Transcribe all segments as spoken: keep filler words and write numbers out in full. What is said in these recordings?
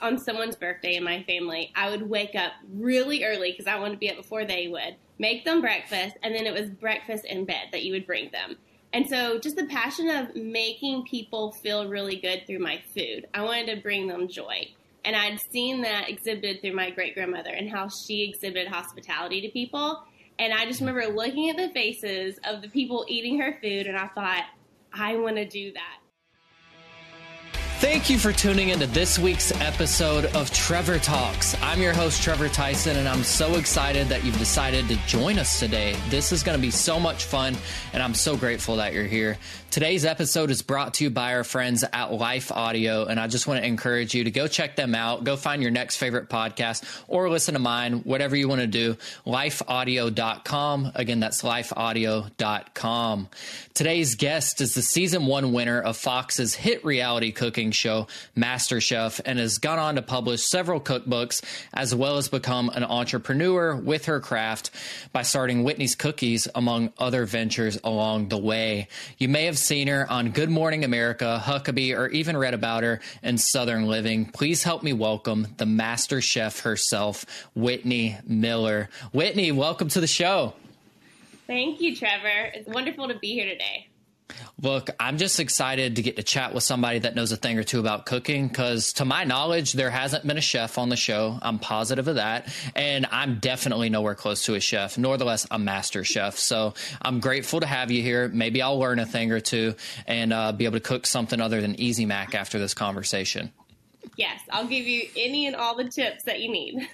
on someone's birthday in my family, I would wake up really early because I wanted to be up before they would, make them breakfast, and then it was breakfast in bed that you would bring them. And so just the passion of making people feel really good through my food. I wanted to bring them joy. And I'd seen that exhibited through my great-grandmother and how she exhibited hospitality to people. And I just remember looking at the faces of the people eating her food, and I thought, I want to do that. Thank you for tuning into this week's episode of Trevor Talks. I'm your host, Trevor Tyson, and I'm so excited that you've decided to join us today. This is going to be so much fun, and I'm so grateful that you're here. Today's episode is brought to you by our friends at Life Audio, and I just want to encourage you to go check them out. Go find your next favorite podcast or listen to mine, whatever you want to do, life audio dot com. Again, that's life audio dot com. Today's guest is the season one winner of Fox's hit reality cooking show, MasterChef, and has gone on to publish several cookbooks as well as become an entrepreneur with her craft by starting Whitney's Cookies, among other ventures along the way. You may have seen her on Good Morning America, Huckabee, or even read about her in Southern Living. Please help me welcome the Master Chef herself, Whitney Miller. Whitney, welcome to the show. Thank you, Trevor. It's wonderful to be here today. Look, I'm just excited to get to chat with somebody that knows a thing or two about cooking, because to my knowledge, there hasn't been a chef on the show. I'm positive of that. And I'm definitely nowhere close to a chef, nor the less a master chef. So I'm grateful to have you here. Maybe I'll learn a thing or two and uh, be able to cook something other than Easy Mac after this conversation. Yes, I'll give you any and all the tips that you need.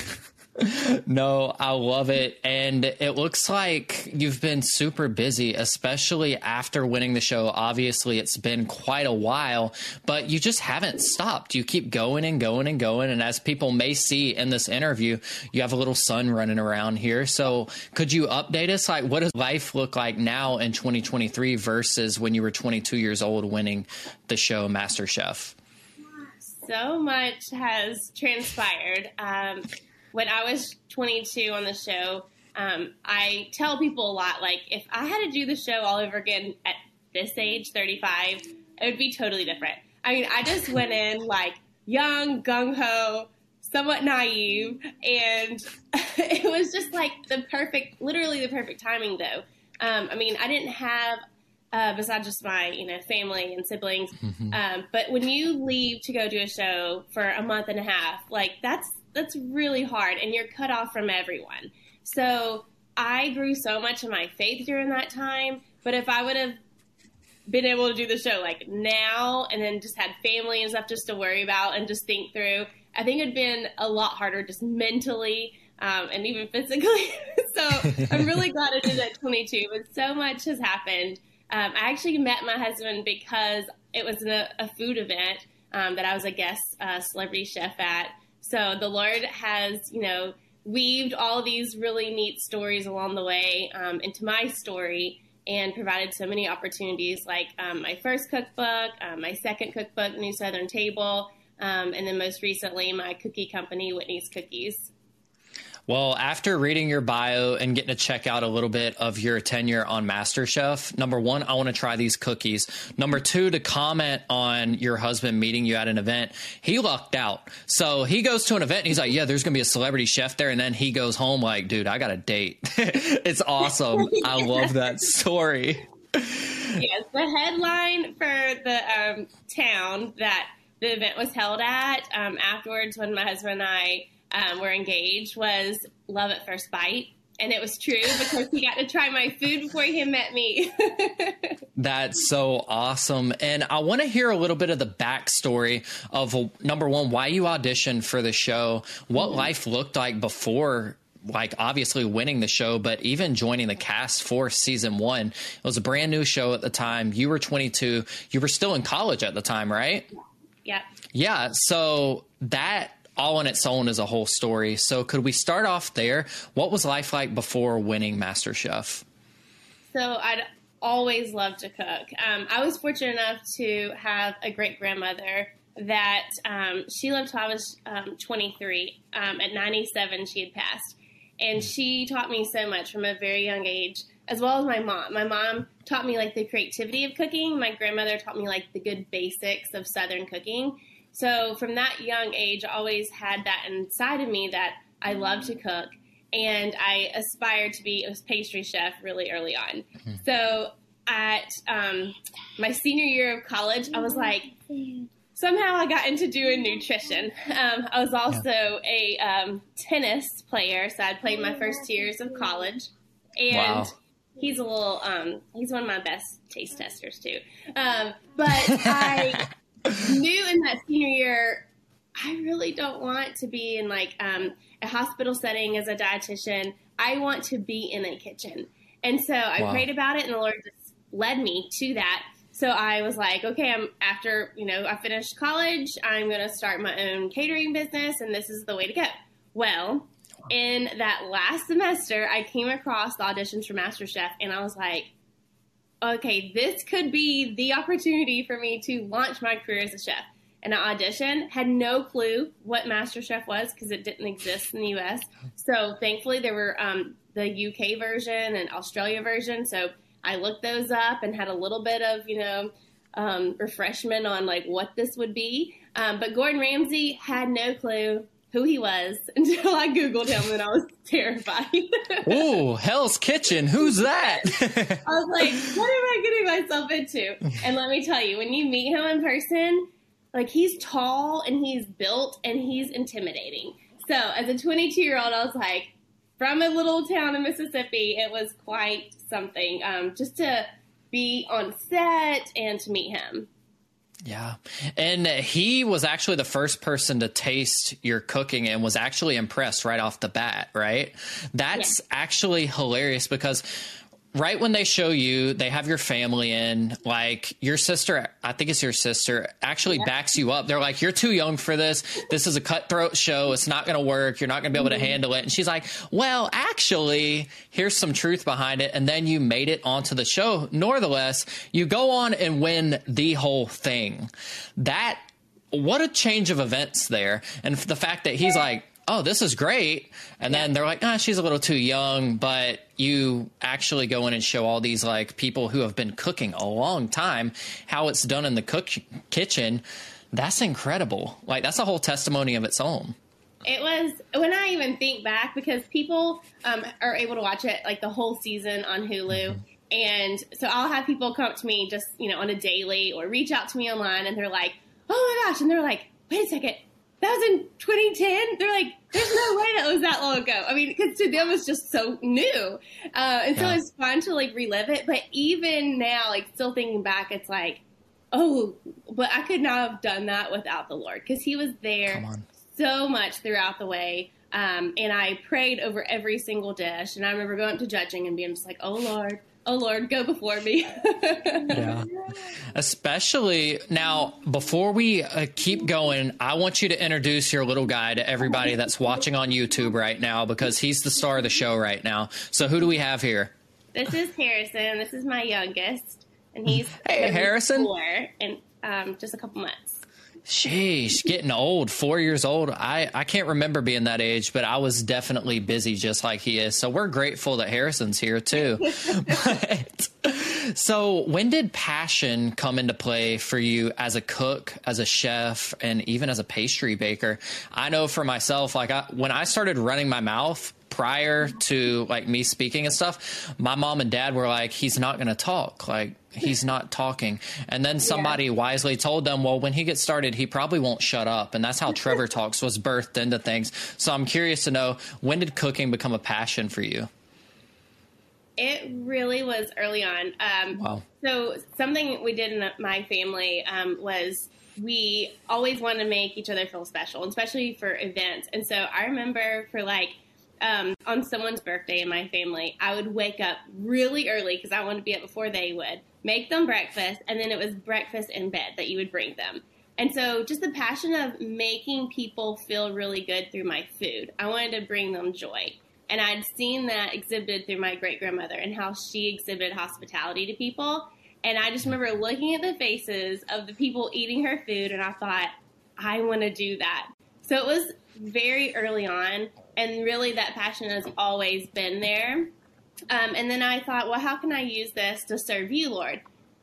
No, I love it. And it looks like you've been super busy, especially after winning the show. Obviously, it's been quite a while, but you just haven't stopped. You keep going and going and going. And as people may see in this interview, you have a little son running around here. So could you update us? Like, what does life look like now in twenty twenty-three versus when you were twenty-two years old winning the show MasterChef? So much has transpired. Um, When I was twenty-two on the show, um, I tell people a lot, like, if I had to do the show all over again at this age, thirty-five, it would be totally different. I mean, I just went in, like, young, gung-ho, somewhat naive, and it was just, like, the perfect, literally the perfect timing, though. Um, I mean, I didn't have, uh, besides just my, you know, family and siblings, mm-hmm. um, but when you leave to go do a show for a month and a half, like, that's, That's really hard, and you're cut off from everyone. So I grew so much in my faith during that time, but if I would have been able to do the show like now and then just had family and stuff just to worry about and just think through, I think it would have been a lot harder just mentally um, and even physically. So I'm really glad I did it at twenty-two, but so much has happened. Um, I actually met my husband because it was a, a food event um, that I was a guest uh, celebrity chef at. So the Lord has, you know, weaved all these really neat stories along the way um, into my story and provided so many opportunities, like um, my first cookbook, um, my second cookbook, New Southern Table, um, and then most recently my cookie company, Whitney's Cookies. Well, after reading your bio and getting to check out a little bit of your tenure on MasterChef, number one, I want to try these cookies. Number two, to comment on your husband meeting you at an event. He lucked out. So he goes to an event and he's like, yeah, there's going to be a celebrity chef there. And then he goes home like, dude, I got a date. It's awesome. I love that story. Yes, the headline for the um, town that the event was held at um, afterwards when my husband and I Um, were engaged was love at first bite. And it was true because he got to try my food before he met me. That's so awesome. And I want to hear a little bit of the backstory of, number one, why you auditioned for the show, what mm-hmm. life looked like before, like obviously winning the show, but even joining the cast for season one. It was a brand new show at the time. You were twenty-two. You were still in college at the time, right? Yeah. Yeah. So that all on its own is a whole story. So could we start off there? What was life like before winning MasterChef? So I'd always loved to cook. Um, I was fortunate enough to have a great grandmother that um, she lived till I was um, twenty-three. Um, at ninety-seven, she had passed. And she taught me so much from a very young age, as well as my mom. My mom taught me like the creativity of cooking. My grandmother taught me like the good basics of Southern cooking. So from that young age, I always had that inside of me that I love to cook, and I aspired to be a pastry chef really early on. Mm-hmm. So at um, my senior year of college, I was like, somehow I got into doing nutrition. Um, I was also yeah. a um, tennis player, so I played my first two years of college. And wow. he's a little, um, he's one of my best taste testers too. Um, but I knew in that senior year, I really don't want to be in like um, a hospital setting as a dietitian. I want to be in a kitchen. And so I wow. prayed about it, and the Lord just led me to that. So I was like, okay, I'm after, you know, I finished college, I'm going to start my own catering business, and this is the way to go. Well, in that last semester, I came across the auditions for MasterChef, and I was like, okay, this could be the opportunity for me to launch my career as a chef. And I auditioned, had no clue what MasterChef was because it didn't exist in the U S. So thankfully there were um, the U K version and Australia version. So I looked those up and had a little bit of, you know, um, refreshment on like what this would be. Um, but Gordon Ramsay had no clue who he was until I Googled him, and I was terrified. Ooh, Hell's Kitchen. Who's that? I was like, what am I getting myself into? And let me tell you, when you meet him in person, like, he's tall and he's built and he's intimidating. So as a twenty-two-year-old, I was like, from a little town in Mississippi, it was quite something um, just to be on set and to meet him. Yeah. And he was actually the first person to taste your cooking and was actually impressed right off the bat, right? That's yeah. actually hilarious because right when they show you, they have your family in, like your sister, I think it's your sister, actually yeah. backs you up. They're like, you're too young for this. This is a cutthroat show. It's not going to work. You're not going to be able mm-hmm. to handle it. And she's like, well, actually, here's some truth behind it. And then you made it onto the show. Nevertheless, you go on and win the whole thing. That, what a change of events there. And the fact that he's like, oh, this is great. And yeah. then they're like, ah, she's a little too young, but you actually go in and show all these like people who have been cooking a long time, how it's done in the cook kitchen. That's incredible. Like, that's a whole testimony of its own. It was, when I even think back, because people um, are able to watch it like the whole season on Hulu. Mm-hmm. And so I'll have people come up to me just, you know, on a daily or reach out to me online, and they're like, oh my gosh. And they're like, wait a second. That was in twenty ten. They're like, there's no way that was that long ago. I mean, because to them it's just so new. Uh, and so yeah. it's fun to like relive it. But even now, like still thinking back, it's like, oh, but I could not have done that without the Lord, because he was there so much throughout the way. Um, and I prayed over every single dish. And I remember going up to judging and being just like, oh, Lord. Oh, Lord, go before me. Yeah. Especially now, before we uh, keep going, I want you to introduce your little guy to everybody that's watching on YouTube right now, because he's the star of the show right now. So who do we have here? This is Harrison. This is my youngest. And he's hey, Harrison. four in um, just a couple months. Sheesh, getting old, four years old. I, I can't remember being that age, but I was definitely busy just like he is. So we're grateful that Harrison's here too. But, so when did passion come into play for you as a cook, as a chef, and even as a pastry baker? I know for myself, like I, when I started running my mouth prior to like me speaking and stuff, my mom and dad were like, he's not going to talk. Like, he's not talking. And then somebody yeah. wisely told them, well, when he gets started, he probably won't shut up. And that's how Trevor Talks was birthed into things. So I'm curious to know, when did cooking become a passion for you? It really was early on. Um, wow. So something we did in my family um, was we always wanted to make each other feel special, especially for events. And so I remember for like, Um, on someone's birthday in my family, I would wake up really early because I wanted to be up before they would, make them breakfast, and then it was breakfast in bed that you would bring them. And so just the passion of making people feel really good through my food. I wanted to bring them joy. And I'd seen that exhibited through my great-grandmother and how she exhibited hospitality to people. And I just remember looking at the faces of the people eating her food, and I thought, I want to do that. So it was very early on. And really that passion has always been there. Um, and then I thought, well, how can I use this to serve you, Lord?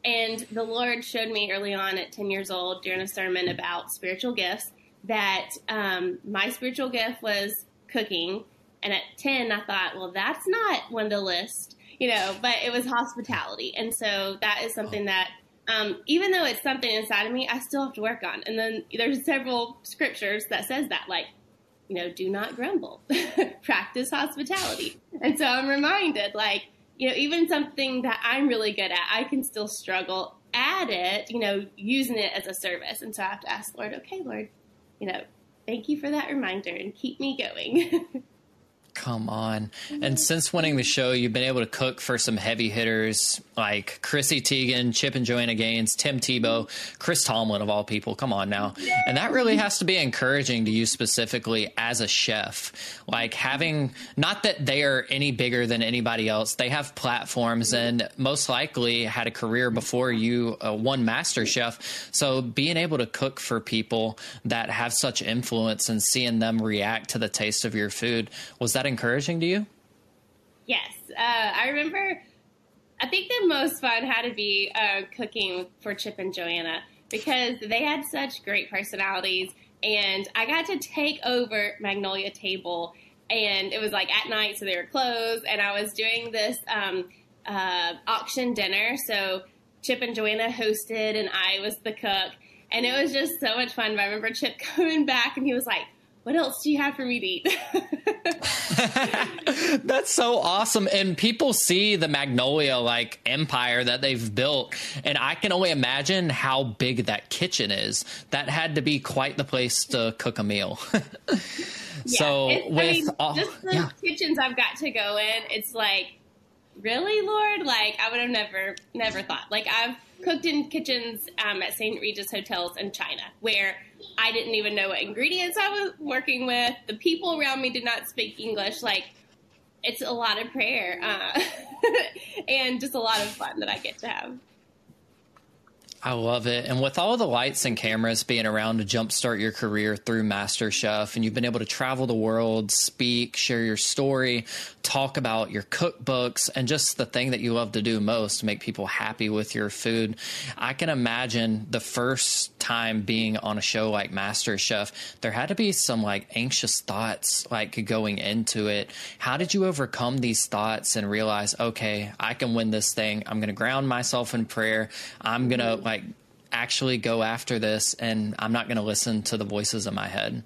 And the Lord showed me early on at ten years old during a sermon about spiritual gifts that um, my spiritual gift was cooking. And at ten, I thought, well, that's not one of the list, you know, but it was hospitality. And so that is something that, um, even though it's something inside of me, I still have to work on. And then there's several scriptures that says that, like, you know, do not grumble, practice hospitality. And so I'm reminded, like, you know, even something that I'm really good at, I can still struggle at it, you know, using it as a service. And so I have to ask Lord, okay, Lord, you know, thank you for that reminder and keep me going. Come on. And since winning the show, you've been able to cook for some heavy hitters like Chrissy Teigen, Chip and Joanna Gaines, Tim Tebow, Chris Tomlin, of all people. Come on now. And that really has to be encouraging to you specifically as a chef. Like having, not that they are any bigger than anybody else. They have platforms and most likely had a career before you uh, won MasterChef. So being able to cook for people that have such influence and seeing them react to the taste of your food, was that encouraging to you? Yes. Uh, I remember, I think the most fun had to be uh, cooking for Chip and Joanna because they had such great personalities, and I got to take over Magnolia Table, and it was like at night, so they were closed, and I was doing this um, uh, auction dinner, so Chip and Joanna hosted, and I was the cook, and it was just so much fun. But I remember Chip coming back, and he was like, what else do you have for me to eat? That's so awesome. And people see the Magnolia like empire that they've built. And I can only imagine how big that kitchen is. That had to be quite the place to cook a meal. Yeah, so with I mean, all, just the yeah. kitchens I've got to go in, it's like, really, Lord? Like, I would have never, never thought. Like, I've cooked in kitchens um, at Saint Regis hotels in China where I didn't even know what ingredients I was working with. The people around me did not speak English. Like, it's a lot of prayer uh, and just a lot of fun that I get to have. I love it. And with all the lights and cameras being around to jumpstart your career through MasterChef, and you've been able to travel the world, speak, share your story, talk about your cookbooks, and just the thing that you love to do most to make people happy with your food, I can imagine the first time being on a show like MasterChef, there had to be some like anxious thoughts like going into it. How did you overcome these thoughts and realize, okay, I can win this thing. I'm going to ground myself in prayer. I'm going to like actually go after this, and I'm not going to listen to the voices in my head.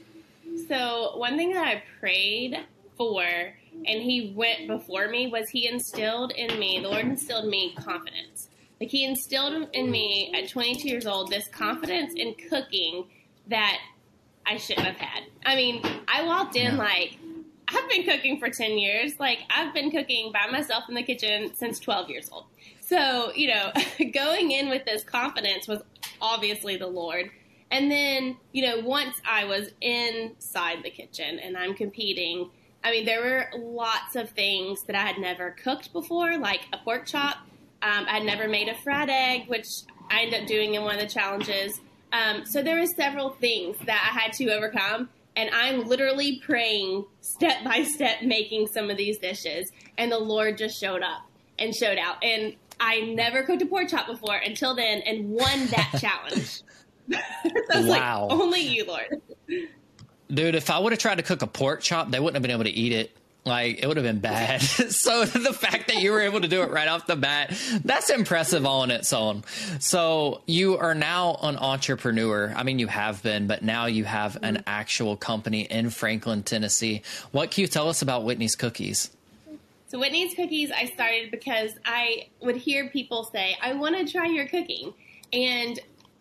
So one thing that I prayed for, and he went before me, was he instilled in me, the Lord instilled in me confidence. Like he instilled in me at twenty-two years old, this confidence in cooking that I shouldn't have had. I mean, I walked in yeah. like, I've been cooking for ten years. Like I've been cooking by myself in the kitchen since twelve years old. So, you know, going in with this confidence was obviously the Lord. And then, you know, once I was inside the kitchen and I'm competing, I mean, there were lots of things that I had never cooked before, like a pork chop. Um, I'd never made a fried egg, which I ended up doing in one of the challenges. Um, so there were several things that I had to overcome. And I'm literally praying step by step, making some of these dishes. And the Lord just showed up and showed out. And I never cooked a pork chop before until then and won that challenge. So I was wow. like, only you, Lord. Dude, if I would have tried to cook a pork chop, they wouldn't have been able to eat it. Like, it would have been bad. So the fact that you were able to do it right off the bat, that's impressive all on its own. So you are now an entrepreneur. I mean, you have been, but now you have an actual company in Franklin, Tennessee. What can you tell us about Whitney's Cookies? So Whitney's Cookies, I started because I would hear people say, I want to try your cooking. And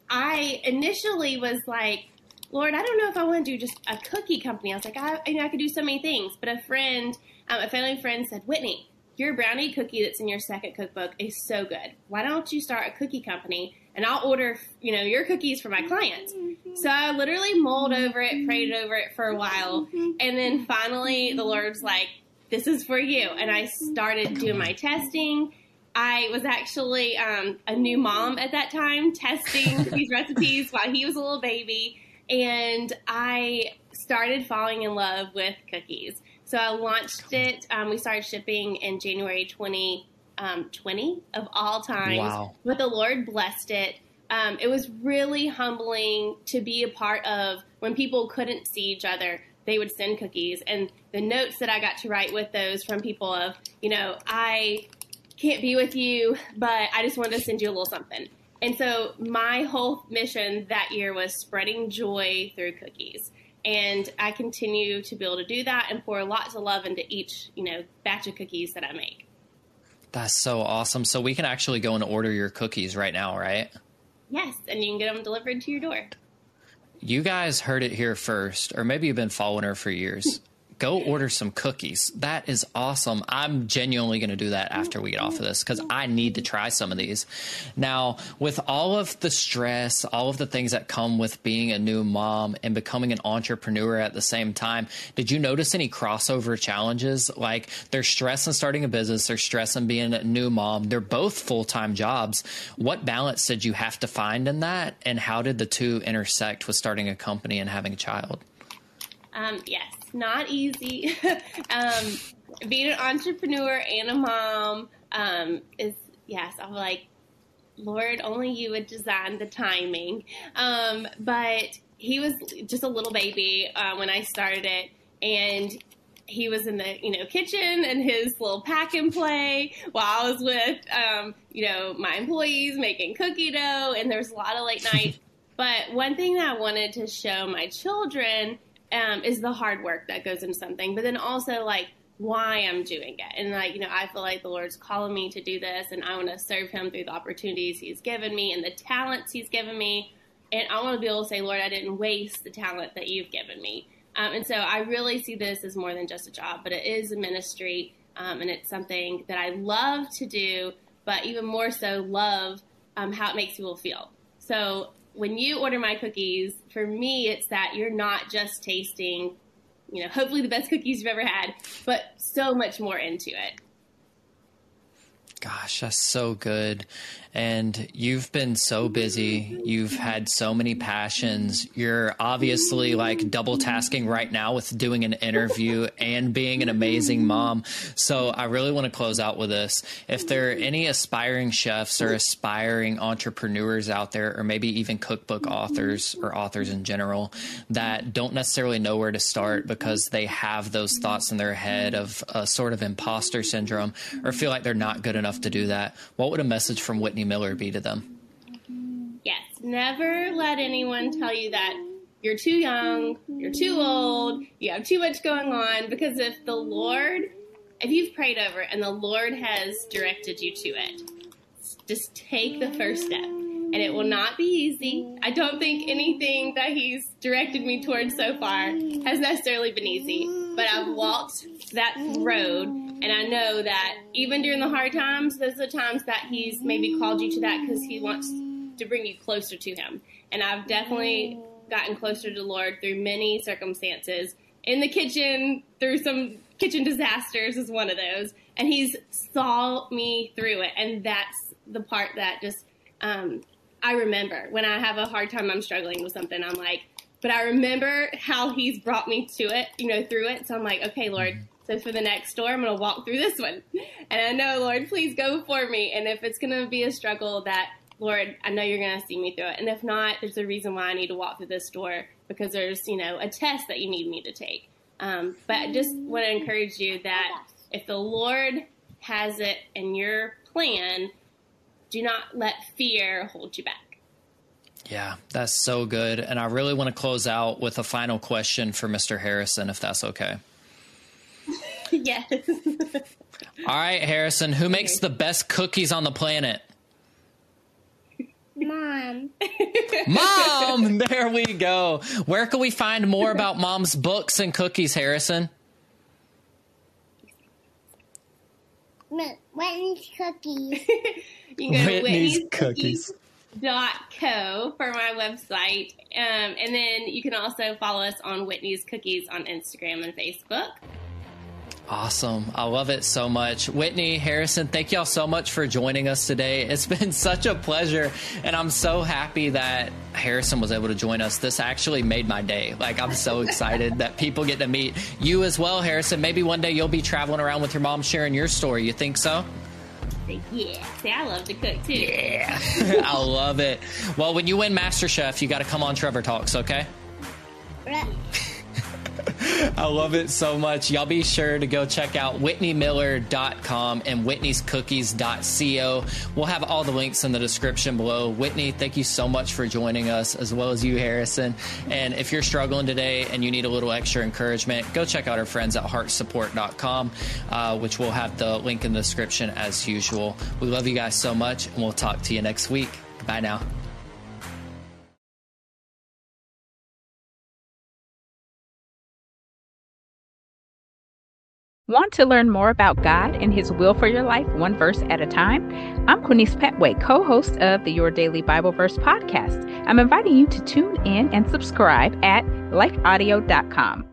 I initially was like, Lord, I don't know if I want to do just a cookie company. I was like, I, you know, I could do so many things. But a friend, um, a family friend said, Whitney, your brownie cookie that's in your second cookbook is so good. Why don't you start a cookie company and I'll order, you know, your cookies for my clients. So I literally mulled over it, prayed over it for a while. And then finally the Lord's like, this is for you. And I started doing my testing. I was actually um, a new mom at that time, testing these recipes while he was a little baby. And I started falling in love with cookies. So I launched it. Um, we started shipping in January twenty um, twenty of all times. Wow. But the Lord blessed it. Um, it was really humbling to be a part of when people couldn't see each other. They would send cookies, and the notes that I got to write with those from people of, you know, I can't be with you, but I just wanted to send you a little something. And so my whole mission that year was spreading joy through cookies. And I continue to be able to do that and pour lots of love into each, you know, batch of cookies that I make. That's so awesome. So we can actually go and order your cookies right now, right? Yes, and you can get them delivered to your door. You guys heard it here first, or maybe you've been following her for years. Go order some cookies. That is awesome. I'm genuinely going to do that after we get off of this because I need to try some of these. Now, with all of the stress, all of the things that come with being a new mom and becoming an entrepreneur at the same time, did you notice any crossover challenges? Like there's stress in starting a business, there's stress in being a new mom. They're both full-time jobs. What balance did you have to find in that? And how did the two intersect with starting a company and having a child? Um, yes, not easy. um, being an entrepreneur and a mom um, is, yes, I'm like, Lord, only you would design the timing. Um, but he was just a little baby uh, when I started it, and he was in the, you know, kitchen and his little pack and play while I was with, um, you know, my employees making cookie dough, and there was a lot of late nights. But one thing that I wanted to show my children Um, is the hard work that goes into something, but then also like why I'm doing it. And like, you know, I feel like the Lord's calling me to do this, and I want to serve him through the opportunities he's given me and the talents he's given me. And I want to be able to say, Lord, I didn't waste the talent that you've given me. Um, and so I really see this as more than just a job, but it is a ministry. Um, and it's something that I love to do, but even more so love um, how it makes people feel. So when you order my cookies, for me, it's that you're not just tasting, you know, hopefully the best cookies you've ever had, but so much more into it. Gosh, that's so good. And you've been so busy. You've had so many passions. You're obviously like double tasking right now with doing an interview and being an amazing mom. So I really want to close out with this. If there are any aspiring chefs or aspiring entrepreneurs out there, or maybe even cookbook authors or authors in general that don't necessarily know where to start because they have those thoughts in their head of a sort of imposter syndrome or feel like they're not good enough to do that, what would a message from Whitney Miller be to them? Yes, never let anyone tell you that you're too young, you're too old, you have too much going on, because if the Lord, if you've prayed over it and the Lord has directed you to it, just take the first step. And it will not be easy. I don't think anything that he's directed me towards so far has necessarily been easy, but I've walked that road, and I know that even during the hard times, those are the times that he's maybe called you to that because he wants to bring you closer to him. And I've definitely gotten closer to the Lord through many circumstances. In the kitchen, through some kitchen disasters is one of those, and he's saw me through it, and that's the part that just um, I remember. When I have a hard time, I'm struggling with something, I'm like, but I remember how he's brought me to it, you know, through it. So I'm like, okay, Lord, so for the next door, I'm going to walk through this one. And I know, Lord, please go before me. And if it's going to be a struggle, that, Lord, I know you're going to see me through it. And if not, there's a reason why I need to walk through this door, because there's, you know, a test that you need me to take. Um, but I just want to encourage you that if the Lord has it in your plan, do not let fear hold you back. Yeah, that's so good. And I really want to close out with a final question for Mister Harrison, if that's okay. Yes. All right, Harrison, who makes the best cookies on the planet? Mom. Mom! There we go. Where can we find more about Mom's books and cookies, Harrison? Whitney's Cookies. You can go to Whitney's Whitney's Cookies. Cookies. Dot co for my website. Um, and then you can also follow us on Whitney's Cookies on Instagram and Facebook. Awesome. I love it so much. Whitney, Harrison, thank y'all so much for joining us today. It's been such a pleasure, and I'm so happy that Harrison was able to join us. This actually made my day. Like, I'm so excited that people get to meet you as well, Harrison. Maybe one day you'll be traveling around with your mom sharing your story. You think so? say, yeah. Say, I love to cook too. Yeah. I love it. Well, when you win MasterChef, you got to come on Trevor Talks, okay? I love it so much. Y'all be sure to go check out whitney miller dot com and whitneys cookies dot co. We'll have all the links in the description below. Whitney, thank you so much for joining us, as well as you, Harrison. And if you're struggling today and you need a little extra encouragement, go check out our friends at heart support dot com, uh, which we'll have the link in the description as usual. We love you guys so much, and we'll talk to you next week. Bye now. Want to learn more about God and His will for your life, one verse at a time? I'm Quinice Petway, co-host of the Your Daily Bible Verse podcast. I'm inviting you to tune in and subscribe at life audio dot com.